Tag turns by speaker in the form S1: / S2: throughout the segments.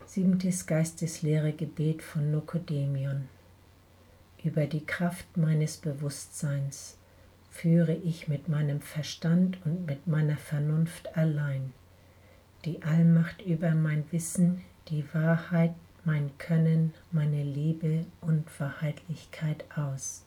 S1: 7. Geisteslehre-Gebet von Nokodemion. Über die Kraft meines Bewusstseins führe ich mit meinem Verstand und mit meiner Vernunft allein die Allmacht über mein Wissen, die Wahrheit, mein Können, meine Liebe und Wahrheitlichkeit aus.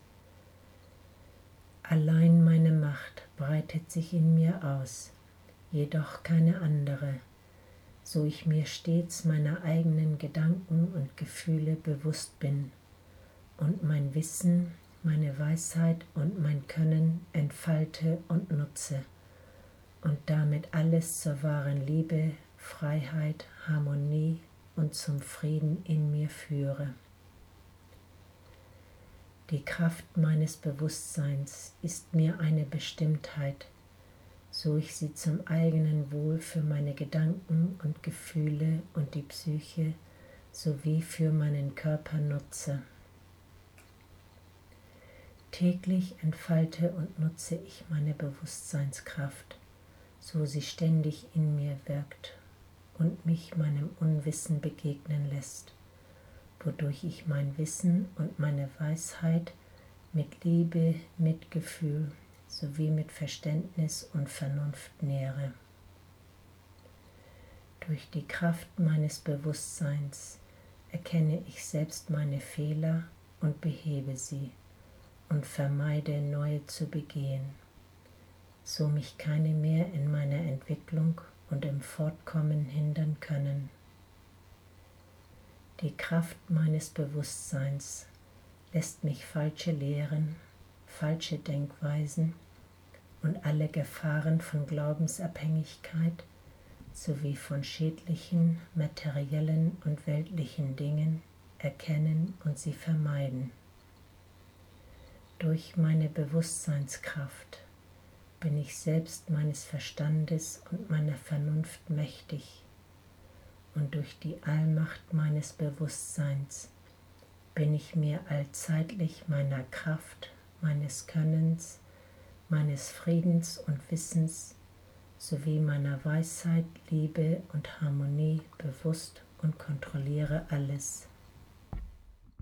S1: Allein meine Macht breitet sich in mir aus, jedoch keine andere, so ich mir stets meiner eigenen Gedanken und Gefühle bewusst bin und mein Wissen, meine Weisheit und mein Können entfalte und nutze und damit alles zur wahren Liebe, Freiheit, Harmonie und zum Frieden in mir führe. Die Kraft meines Bewusstseins ist mir eine Bestimmtheit, so ich sie zum eigenen Wohl für meine Gedanken und Gefühle und die Psyche sowie für meinen Körper nutze. Täglich entfalte und nutze ich meine Bewusstseinskraft, so sie ständig in mir wirkt und mich meinem Unwissen begegnen lässt, wodurch ich mein Wissen und meine Weisheit mit Liebe, Mitgefühl sowie mit Verständnis und Vernunft nähere. Durch die Kraft meines Bewusstseins erkenne ich selbst meine Fehler und behebe sie und vermeide, neue zu begehen, so mich keine mehr in meiner Entwicklung und im Fortkommen hindern können. Die Kraft meines Bewusstseins lässt mich falsche Lehren, falsche Denkweisen und alle Gefahren von Glaubensabhängigkeit sowie von schädlichen, materiellen und weltlichen Dingen erkennen und sie vermeiden. Durch meine Bewusstseinskraft bin ich selbst meines Verstandes und meiner Vernunft mächtig und durch die Allmacht meines Bewusstseins bin ich mir allzeitlich meiner Kraft, meines Könnens, meines Friedens und Wissens sowie meiner Weisheit, Liebe und Harmonie bewusst und kontrolliere alles.